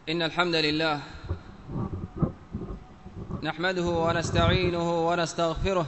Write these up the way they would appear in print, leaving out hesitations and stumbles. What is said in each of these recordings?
إن الحمد لله نحمده ونستعينه ونستغفره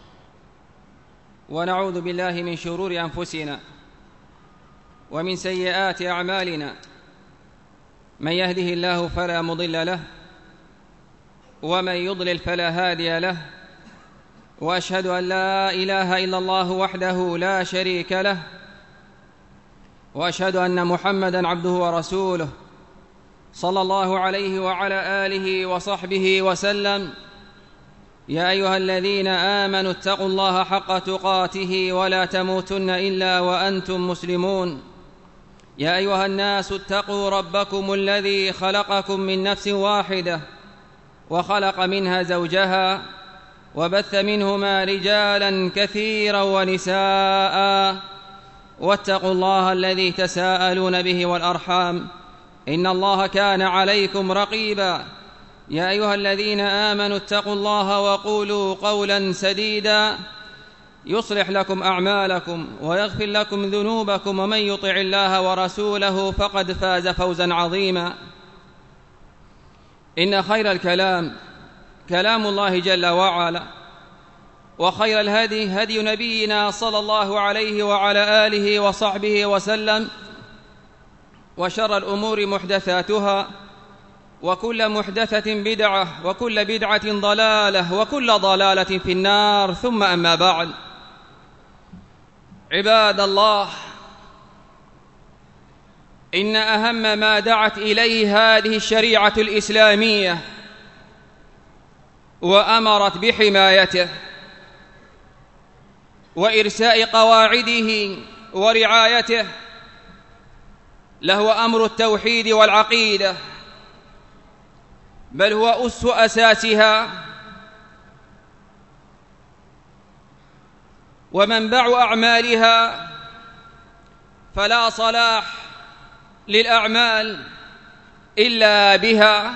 ونعوذ بالله من شرور أنفسنا ومن سيئات أعمالنا. من يهده الله فلا مضل له ومن يضلل فلا هادي له، وأشهد أن لا إله إلا الله وحده لا شريك له، وأشهد أن محمدًا عبده ورسوله صلى الله عليه وعلى آله وصحبه وسلم. يا أيها الذين آمنوا اتقوا الله حق تقاته ولا تموتن إلا وأنتم مسلمون. يا أيها الناس اتقوا ربكم الذي خلقكم من نفس واحدة وخلق منها زوجها وبث منهما رجالا كثيرا ونساء، واتقوا الله الذي تساءلون به والأرحام إن الله كان عليكم رقيبا. يا أيها الذين آمنوا اتقوا الله وقولوا قولا سديدا يصلح لكم أعمالكم ويغفر لكم ذنوبكم، ومن يطع الله ورسوله فقد فاز فوزا عظيما. إن خير الكلام كلام الله جل وعلا، وخير الهدي هدي نبينا صلى الله عليه وعلى آله وصحبه وسلم، وشر الأمور محدثاتها، وكل محدثة بدعة، وكل بدعة ضلالة، وكل ضلالة في النار. ثم أما بعد، عباد الله، إن أهم ما دعت إليه هذه الشريعة الإسلامية وأمرت بحمايته وإرساء قواعده ورعايته لهو أمر التوحيد والعقيدة، بل هو أس أساسها ومنبع أعمالها. فلا صلاح للأعمال إلا بها.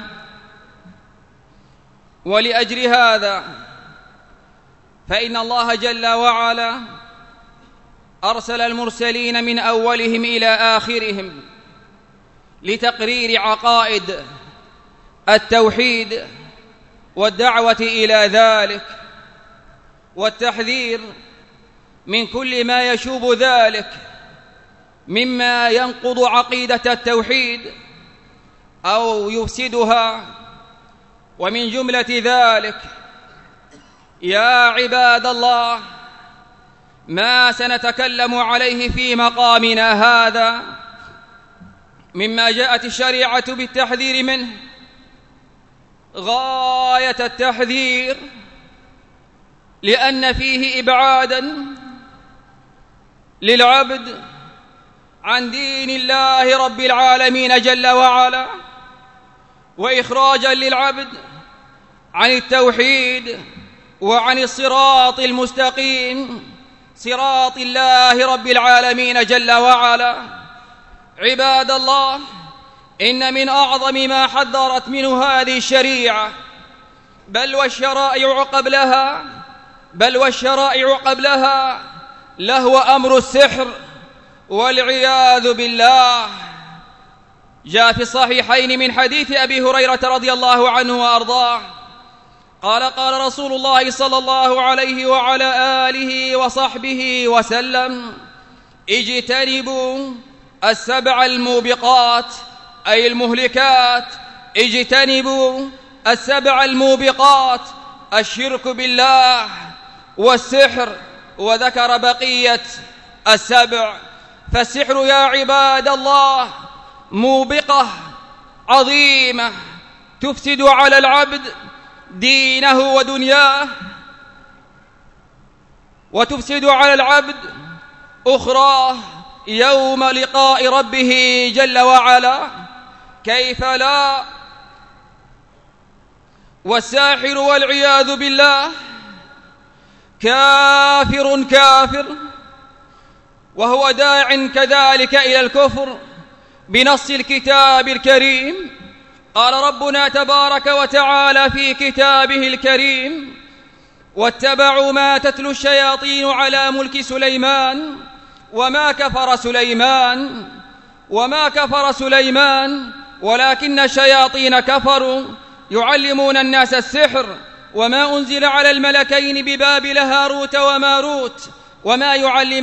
ولأجل هذا فإن الله جل وعلا أرسل المرسلين من أولهم إلى آخرهم لتقرير عقائد التوحيد والدعوة إلى ذلك، والتحذير من كل ما يشوب ذلك مما ينقض عقيدة التوحيد أو يفسدها. ومن جملة ذلك يا عباد الله ما سنتكلم عليه في مقامنا هذا مما جاءت الشريعة بالتحذير منه غاية التحذير، لأن فيه إبعاداً للعبد عن دين الله رب العالمين جل وعلا، وإخراجاً للعبد عن التوحيد وعن الصراط المستقيم، صراط الله رب العالمين جل وعلا. عباد الله، إن من أعظم ما حذرت منه هذه الشريعة بل والشرائع قبلها لهو أمر السحر والعياذ بالله. جاء في الصحيحين من حديث أبي هريرة رضي الله عنه وأرضاه قال رسول الله صلى الله عليه وعلى آله وصحبه وسلم: اجتنبوا السبع الموبقات، أي المهلكات. اجتنبوا السبع الموبقات: الشرك بالله والسحر، وذكر بقية السبع. فالسحر يا عباد الله موبقة عظيمة تفسد على العبد دينه ودنياه، وتفسد على العبد أخراه يوم لقاء ربه جل وعلا. كيف لا؟ والساحر والعياذ بالله كافر، وهو داع كذلك إلى الكفر بنص الكتاب الكريم. قال ربنا تبارك وتعالى في كتابه الكريم: واتبعوا ما تتلو الشياطين على ملك سليمان وما كفر سليمان ولكن الشياطين كفروا يعلمون الناس السحر وما أنزل على الملكين ببابل هاروت وماروت وما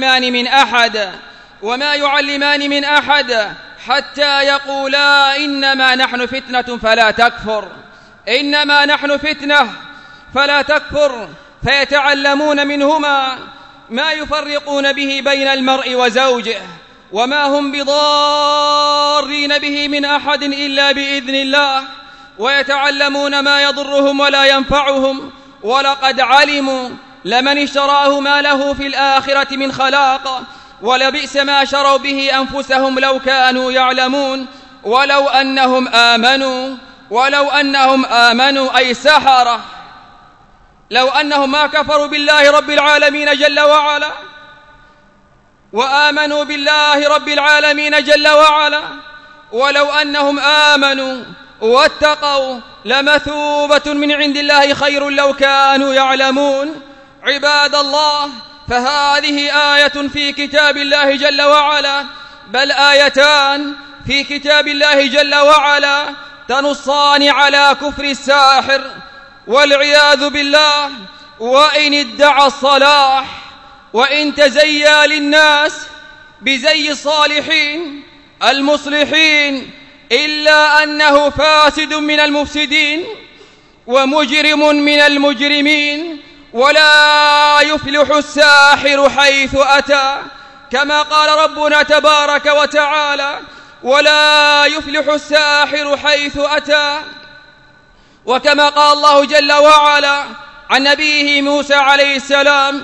يعلمان من أحد حتى يقولا إنما نحن فتنة فلا تكفر فيتعلمون منهما ما يفرقون به بين المرء وزوجه وما هم بضارين به من أحد إلا بإذن الله ويتعلمون ما يضرهم ولا ينفعهم ولقد علموا لمن اشتراه ما له في الآخرة من خلاق ولبئس ما شروا به أنفسهم لو كانوا يعلمون ولو أنهم آمنوا أي سحرة لو أنهم ما كفروا بالله رب العالمين جل وعلا وآمنوا بالله رب العالمين جل وعلا ولو أنهم آمنوا واتقوا لمثوبة من عند الله خير لو كانوا يعلمون. عباد الله، فهذه آية في كتاب الله جل وعلا، بل آيتان في كتاب الله جل وعلا تنصان على كفر الساحر والعياذ بالله، وإن ادعى الصلاح وإن تزيى للناس بزي الصالحين المصلحين إلا أنه فاسد من المفسدين ومجرم من المجرمين، ولا يفلح الساحر حيث أتى، كما قال ربنا تبارك وتعالى: ولا يفلح الساحر حيث أتى. وكما قال الله جل وعلا عن نبيه موسى عليه السلام: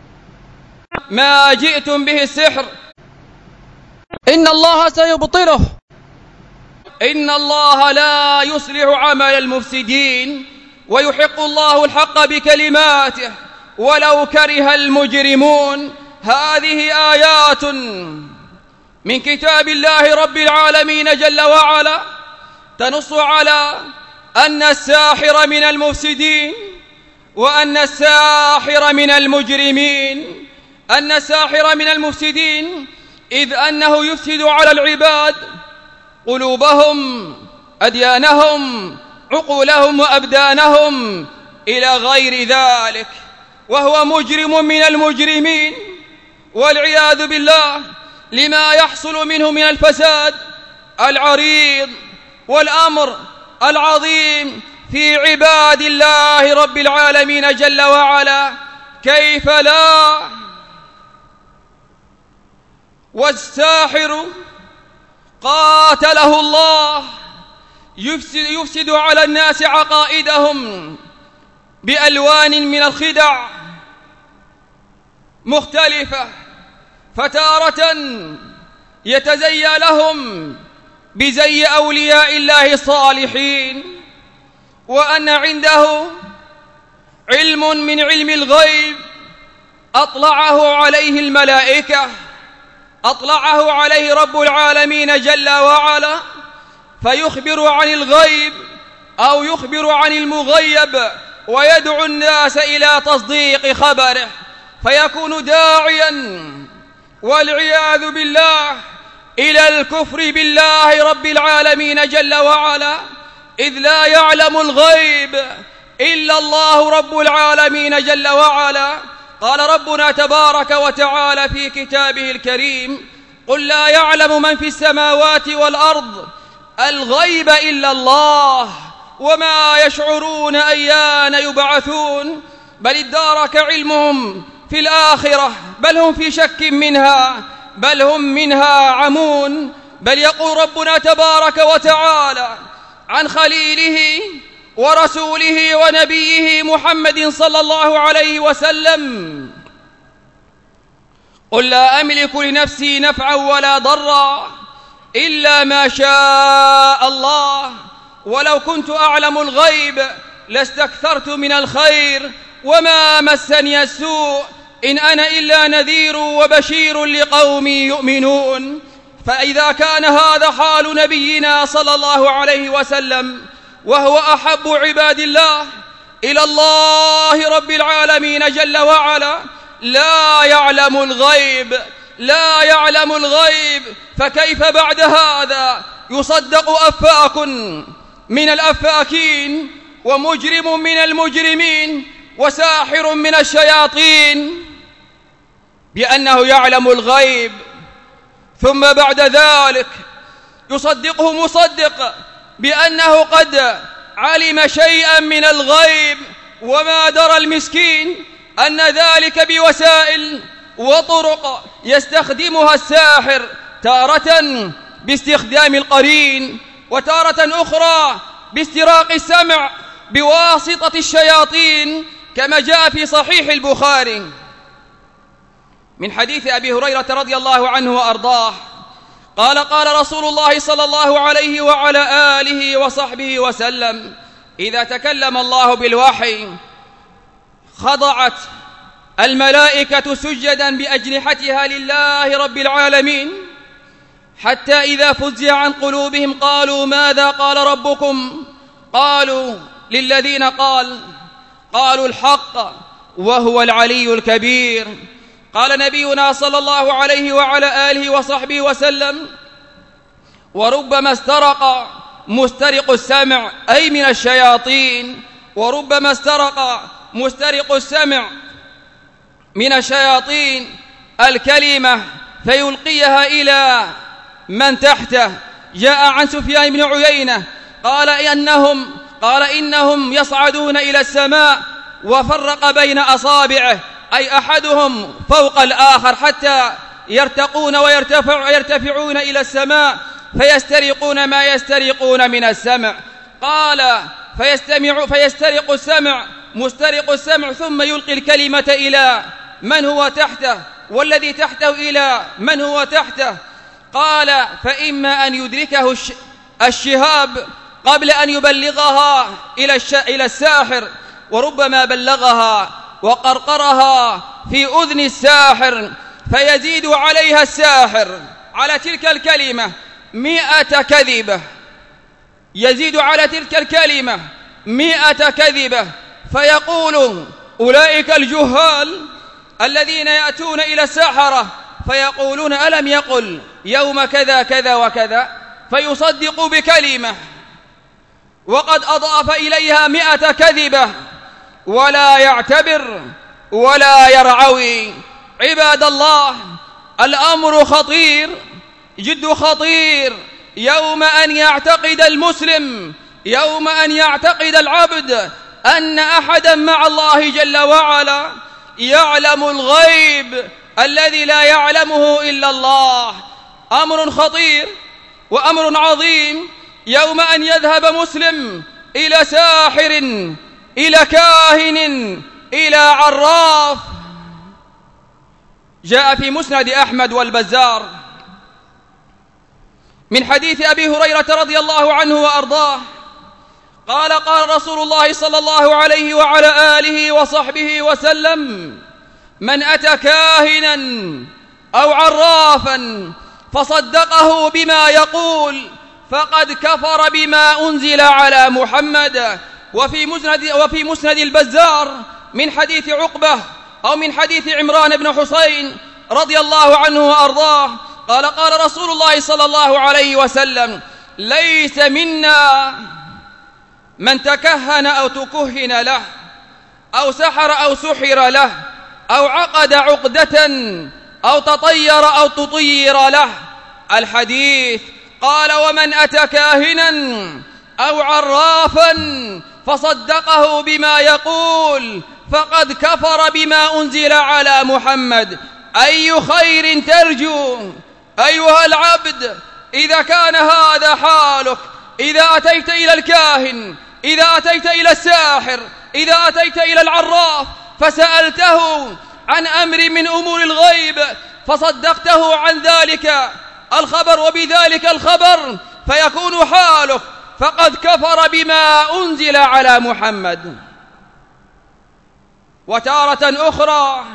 ما جئتم به السحر إن الله سيبطله إن الله لا يصلح عمل المفسدين ويحق الله الحق بكلماته ولو كره المجرمون. هذه آيات من كتاب الله رب العالمين جل وعلا تنص على أن الساحر من المفسدين وأن الساحر من المجرمين. أن الساحر من المفسدين إذ أنه يفسد على العباد قلوبهم، أديانهم، عقولهم وأبدانهم إلى غير ذلك، وهو مجرم من المجرمين والعياذ بالله لما يحصل منه من الفساد العريض والأمر العظيم في عباد الله رب العالمين جل وعلا. كيف لا؟ والساحر قاتله الله يفسد على الناس عقائدهم بألوان من الخدع مختلفة، فتارة يتزيى لهم بزي أولياء الله الصالحين، وأن عنده علم من علم الغيب أطلعه عليه الملائكة، أطلعه عليه رب العالمين جل وعلا، فيخبر عن الغيب أو يخبر عن المغيب ويدعو الناس إلى تصديق خبره، فيكون داعيا والعياذ بالله إلى الكفر بالله رب العالمين جل وعلا، إذ لا يعلم الغيب إلا الله رب العالمين جل وعلا. قال ربنا تبارك وتعالى في كتابه الكريم: قل لا يعلم من في السماوات والأرض الغيب إلا الله وما يشعرون أيان يبعثون، بل ادارك علمهم في الآخرة، بل هم في شك منها، بل هم منها عمون. بل يقول ربنا تبارك وتعالى عن خليله ورسوله ونبيه محمد صلى الله عليه وسلم: قل لا أملك لنفسي نفعا ولا ضرا إلا ما شاء الله ولو كنت أعلم الغيب لاستكثرت من الخير وما مسني السوء إن أنا إلا نذير وبشير لقوم يؤمنون. فإذا كان هذا حال نبينا صلى الله عليه وسلم وهو أحب عباد الله إلى الله رب العالمين جل وعلا لا يعلم الغيب، فكيف بعد هذا يصدق أفاك من الأفاكين، ومجرم من المجرمين، وساحر من الشياطين، بأنه يعلم الغيب، ثم بعد ذلك يصدقه مصدق بأنه قد علم شيئا من الغيب، وما درى المسكين أن ذلك بوسائل وطرق يستخدمها الساحر، تارة باستخدام القرين، وتارة أخرى باستراق السمع بواسطة الشياطين، كما جاء في صحيح البخاري من حديث أبي هريرة رضي الله عنه وأرضاه قال: قال رسول الله صلى الله عليه وعلى آله وصحبه وسلم: إذا تكلم الله بالوحي خضعت الملائكة سجدا بأجنحتها لله رب العالمين، حتى إذا فزع عن قلوبهم قالوا: ماذا قال ربكم؟ قالوا للذين قالوا الحق وهو العلي الكبير. قال نبينا صلى الله عليه وعلى آله وصحبه وسلم: وربما استرق مسترق السمع، أي من الشياطين، وربما استرق مسترق السمع من الشياطين الكلمة فيلقيها إلى من تحته. جاء عن سفيان بن عيينة قال إنهم يصعدون إلى السماء وفرق بين أصابعه، أي أحدهم فوق الآخر، حتى يرتقون ويرتفعون إلى السماء فيسترقون ما يسترقون من السمع. قال: فيسترق السمع مسترق السمع، ثم يلقي الكلمة إلى من هو تحته، والذي تحته إلى من هو تحته. قال: فإما أن يدركه الشهاب قبل أن يبلغها إلى الساحر، وربما بلغها وقرقرها في أذن الساحر، فيزيد عليها الساحر على تلك الكلمة 100 كذبة، يزيد على تلك الكلمة 100 كذبة، فيقول أولئك الجهال الذين يأتون إلى السحرة فيقولون: ألم يقل يوم كذا كذا وكذا؟ فيصدق بكلمة وقد أضاف إليها 100 كذبة، ولا يعتبر ولا يرعوي. عباد الله، الأمر خطير، جد خطير، يوم أن يعتقد المسلم، يوم أن يعتقد العبد أن أحدا مع الله جل وعلا يعلم الغيب الذي لا يعلمه إلا الله. أمر خطير وأمر عظيم، يوم أن يذهب مسلم إلى ساحر، إلى كاهن، إلى عراف. جاء في مسند أحمد والبزار من حديث أبي هريرة رضي الله عنه وأرضاه قال: قال رسول الله صلى الله عليه وعلى آله وصحبه وسلم: من أتى كاهنا أو عرافا فصدقه بما يقول فقد كفر بما أنزل على محمد. وفي مسند البزار من حديث عقبة أو من حديث عمران بن حسين رضي الله عنه وأرضاه قال: قال رسول الله صلى الله عليه وسلم: ليس منا من تكهن أو تكهن له، أو سحر أو سحر له، أو عقد عقدة، أو تطير أو تطير له. الحديث. قال: ومن أتى كاهنا أو عرافا فصدقه بما يقول فقد كفر بما أنزل على محمد. أي خير ترجو أيها العبد إذا كان هذا حالك؟ إذا أتيت إلى الكاهن، إذا أتيت إلى الساحر، إذا أتيت إلى العراف فسألته عن أمر من أمور الغيب فصدقته عن ذلك الخبر وبذلك الخبر، فيكون حالك فقد كفر بما أنزل على محمد. وتارة أخرى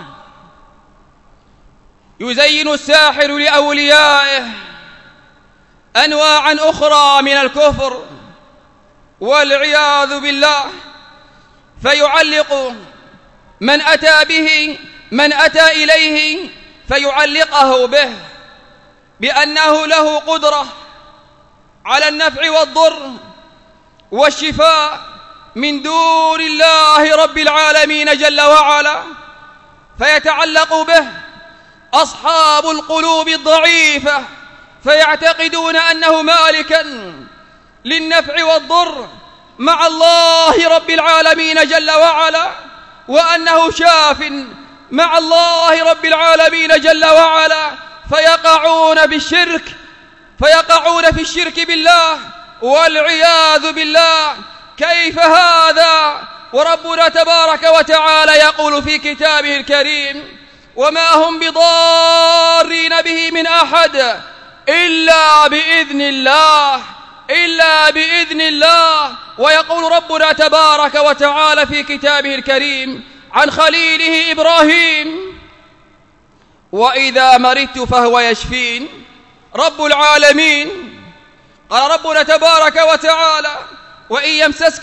يزين الساحر لأوليائه أنواعا أخرى من الكفر والعياذ بالله، فيعلق من أتى إليه فيعلقه به بأنه له قدرة على النفع والضر والشفاء من دون الله رب العالمين جل وعلا، فيتعلق به أصحاب القلوب الضعيفة فيعتقدون أنه مالكا للنفع والضر مع الله رب العالمين جل وعلا، وأنه شاف مع الله رب العالمين جل وعلا، فيقعون في الشرك بالله والعياذ بالله. كيف هذا وربنا تبارك وتعالى يقول في كتابه الكريم: وما هم بضارين به من أحد إلا بإذن الله. ويقول ربنا تبارك وتعالى في كتابه الكريم عن خليله إبراهيم: وإذا مرضت فهو يشفين. رب العالمين قال ربنا تبارك وتعالى: وإن يمسسك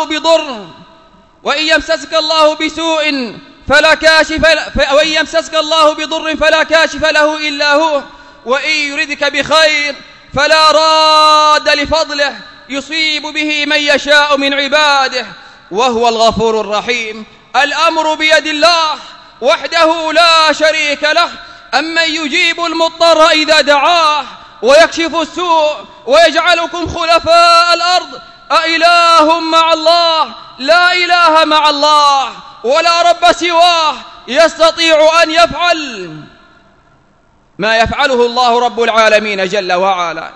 الله بسوء وإن يمسسك الله بضر فلا كاشف له إلا هو، وإن يردك بخير فلا راد لفضله يصيب به من يشاء من عباده وهو الغفور الرحيم. الأمر بيد الله وحده لا شريك له، أمن يجيب المضطر إذا دعاه ويكشف السوء ويجعلكم خلفاء الأرض أإله مع الله؟ لا إله مع الله ولا رب سواه يستطيع أن يفعل ما يفعله الله رب العالمين جل وعلا.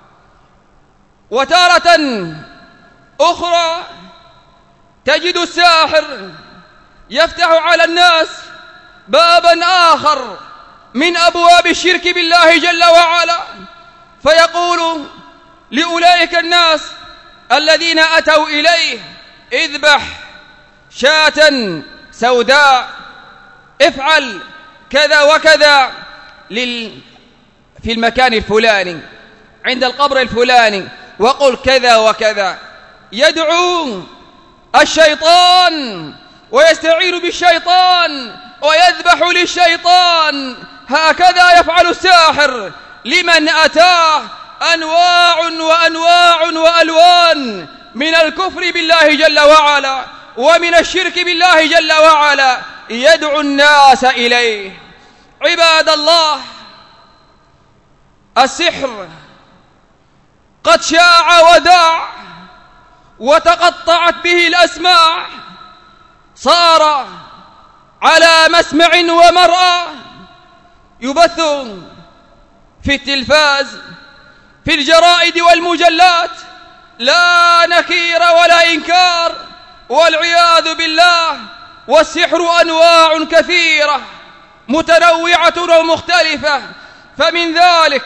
وتارة أخرى تجد الساحر يفتح على الناس بابا آخر من أبواب الشرك بالله جل وعلا، فيقول لأولئك الناس الذين أتوا إليه: اذبح شاة سوداء، افعل كذا وكذا في المكان الفلاني عند القبر الفلاني، وقل كذا وكذا. يدعو الشيطان ويستعين بالشيطان ويذبح للشيطان. هكذا يفعل الساحر لمن أتاه أنواع وأنواع وألوان من الكفر بالله جل وعلا ومن الشرك بالله جل وعلا، يدعو الناس إليه. عباد الله، السحر قد شاع وداع وتقطعت به الأسماع، صار على مسمع ومرأى، يبث في التلفاز في الجرائد والمجلات، لا نكير ولا إنكار، والعياذ بالله. والسحر أنواع كثيرة متنوعة ومختلفة، فمن ذلك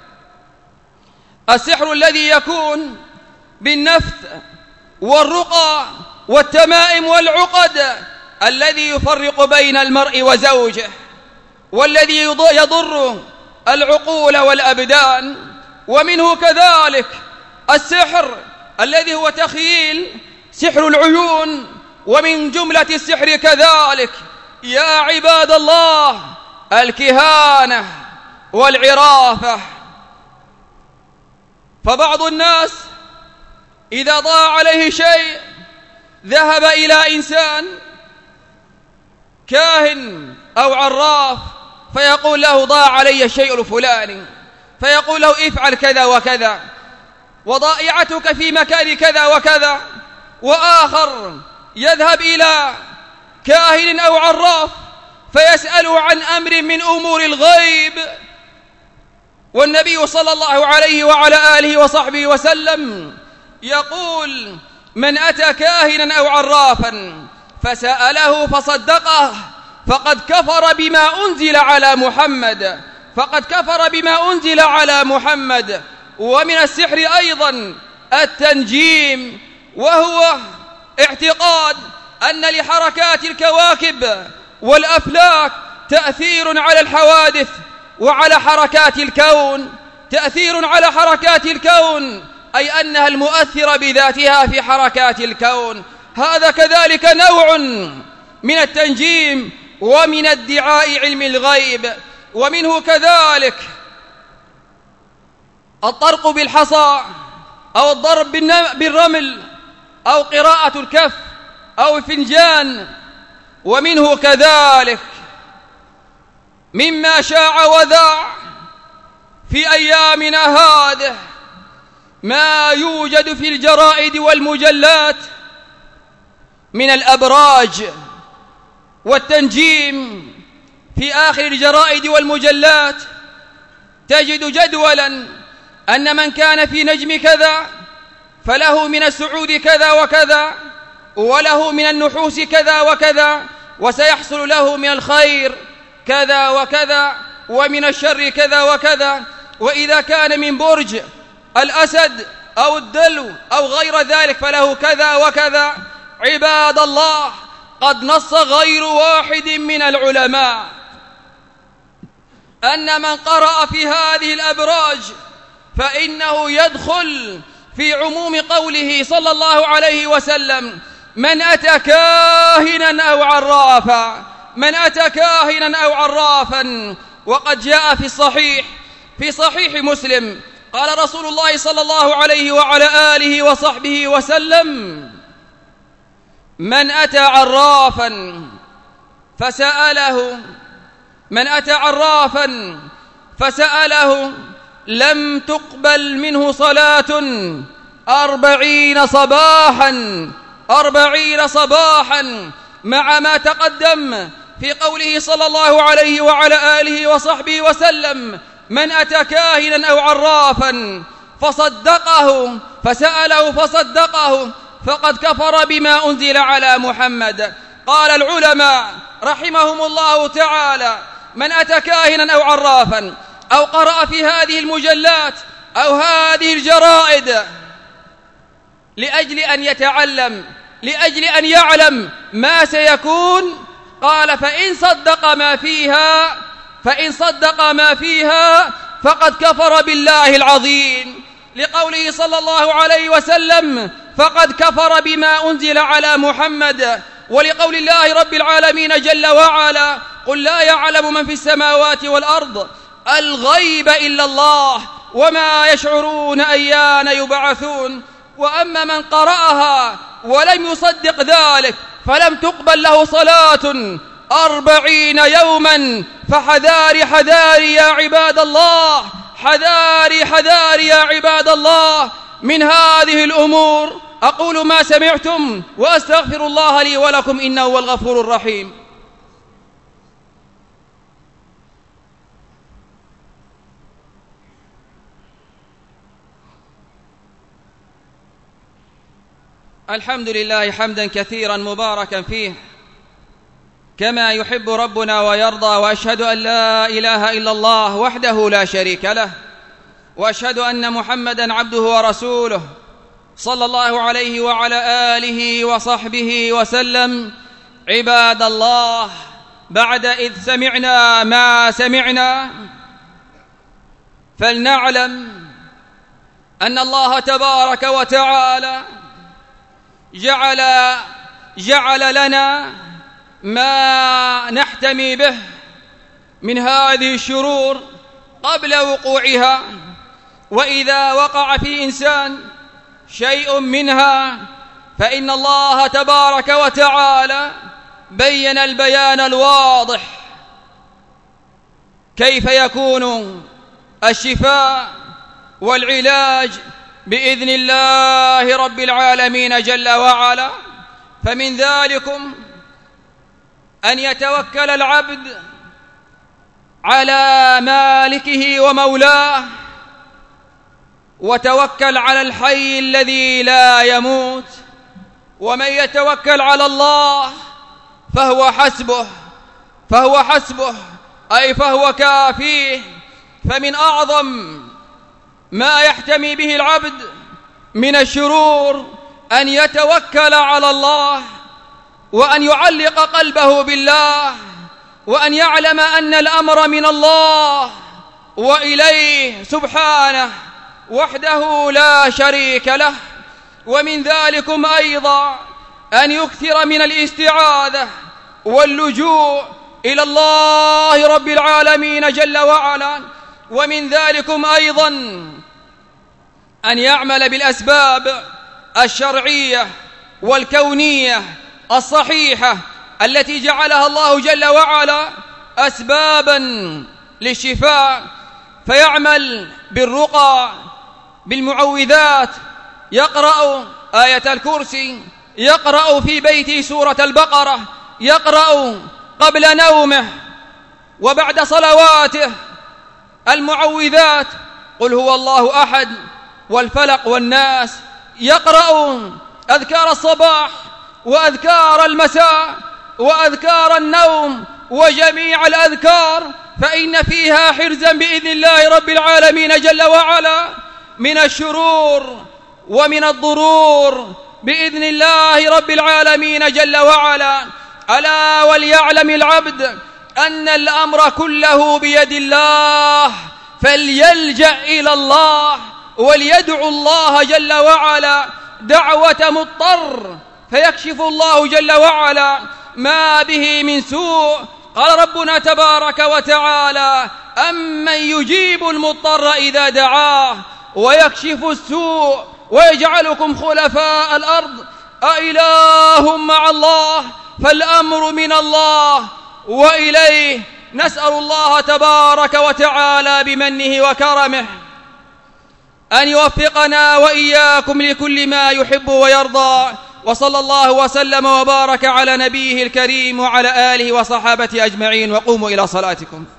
السحر الذي يكون بالنفث والرقى والتمائم والعقد، الذي يفرق بين المرء وزوجه، والذي يضر العقول والأبدان. ومنه كذلك السحر الذي هو تخييل، سحر العيون، ومن جملة السحر كذلك يا عباد الله الكهانة والعرافة. فبعض الناس إذا ضاع عليه شيء ذهب إلى إنسان كاهن أو عراف فيقول له: ضاع علي الشيء الفلاني، فيقول له: افعل كذا وكذا، وضائعتك في مكان كذا وكذا. وآخر يذهب إلى كاهن أو عراف فيسأله عن أمر من أمور الغيب، والنبي صلى الله عليه وعلى آله وصحبه وسلم يقول: من أتى كاهنا أو عرافا فسأله فصدقه فقد كفر بما أنزل على محمد. ومن السحر أيضا التنجيم، وهو اعتقاد أن لحركات الكواكب والأفلاك تأثير على الحوادث وعلى حركات الكون، أي أنها المؤثرة بذاتها في حركات الكون. هذا كذلك نوع من التنجيم ومن ادعاء علم الغيب. ومنه كذلك الطرق بالحصى أو الضرب بالرمل أو قراءة الكف أو الفنجان. ومنه كذلك مما شاع وذاع في أيامنا هذه ما يوجد في الجرائد والمجلات من الأبراج والتنجيم. في آخر الجرائد والمجلات تجد جدولا أن من كان في نجم كذا فله من السعود كذا وكذا، وله من النحوس كذا وكذا، وسيحصل له من الخير كذا وكذا، ومن الشر كذا وكذا. وإذا كان من برج الأسد أو الدلو أو غير ذلك فله كذا وكذا. عباد الله، قد نص غير واحد من العلماء أن من قرأ في هذه الأبراج فإنه يدخل في عموم قوله صلى الله عليه وسلم: من أتى كاهنا أو عرافا، من أتى كاهنا أو عرافا. وقد جاء في صحيح مسلم قال رسول الله صلى الله عليه وعلى آله وصحبه وسلم: من أتى عرافا فسأله لم تقبل منه صلاة 40 صباحا مع ما تقدم في قوله صلى الله عليه وعلى آله وصحبه وسلم: من أتى كاهنا أو عرافا فسأله فصدقه فقد كفر بما أنزل على محمد. قال العلماء رحمهم الله تعالى: من أتى كاهنا أو عرافا أو قرأ في هذه المجلات أو هذه الجرائد لأجل أن يتعلم، لأجل أن يعلم ما سيكون، قال: فإن صدق ما فيها فقد كفر بالله العظيم، لقوله صلى الله عليه وسلم: فقد كفر بما أنزل على محمد، ولقول الله رب العالمين جل وعلا: قل لا يعلم من في السماوات والأرض الغيب إلا الله وما يشعرون أيان يبعثون. وأما من قرأها ولم يصدق ذلك فلم تقبل له صلاة 40 يوما. فحذاري يا عباد الله، حذاري يا عباد الله من هذه الأمور. أقول ما سمعتم وأستغفر الله لي ولكم إنه هو الغفور الرحيم. الحمد لله حمدا كثيرا مباركا فيه كما يحب ربنا ويرضى، وأشهد أن لا إله إلا الله وحده لا شريك له، وأشهد أن محمدا عبده ورسوله صلى الله عليه وعلى آله وصحبه وسلم. عباد الله، بعد إذ سمعنا ما سمعنا فلنعلم أن الله تبارك وتعالى جعل لنا ما نحتمي به من هذه الشرور قبل وقوعها، وإذا وقع في إنسان شيء منها فإن الله تبارك وتعالى بين البيان الواضح كيف يكون الشفاء والعلاج بإذن الله رب العالمين جل وعلا. فمن ذلكم أن يتوكل العبد على مالكه ومولاه، وتوكل على الحي الذي لا يموت. ومن يتوكل على الله فهو حسبه أي فهو كافيه. فمن أعظم ما يحتمي به العبد من الشرور أن يتوكل على الله، وأن يعلق قلبه بالله، وأن يعلم أن الأمر من الله وإليه سبحانه وحده لا شريك له. ومن ذلكم أيضا أن يكثر من الاستعاذة واللجوء إلى الله رب العالمين جل وعلا. ومن ذلكم أيضا أن يعمل بالأسباب الشرعية والكونية الصحيحة التي جعلها الله جل وعلا أسبابا للشفاء، فيعمل بالرقى بالمعوذات، يقرأ آية الكرسي، يقرأ في بيته سورة البقرة، يقرأ قبل نومه وبعد صلواته المعوذات قل هو الله أحد والفلق والناس، يقرأ أذكار الصباح وأذكار المساء وأذكار النوم وجميع الأذكار، فإن فيها حرزا بإذن الله رب العالمين جل وعلا من الشرور ومن الضرور بإذن الله رب العالمين جل وعلا. ألا وليعلم العبد أن الأمر كله بيد الله، فليلجأ إلى الله وليدعو الله جل وعلا دعوة مضطر، فيكشف الله جل وعلا ما به من سوء. قال ربنا تبارك وتعالى: أمن يجيب المضطر إذا دعاه ويكشف السوء ويجعلكم خلفاء الأرض أإله مع الله، فالأمر من الله وإليه. نسأل الله تبارك وتعالى بمنه وكرمه أن يوفقنا وإياكم لكل ما يحب ويرضى، وصلى الله وسلم وبارك على نبيه الكريم وعلى آله وصحابته أجمعين، وقوموا إلى صلاتكم.